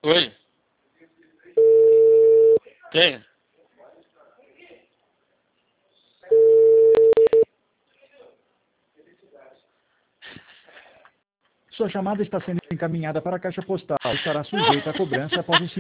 Oi. Quem? Sua chamada está sendo encaminhada para a caixa postal. Estará sujeita a cobrança após o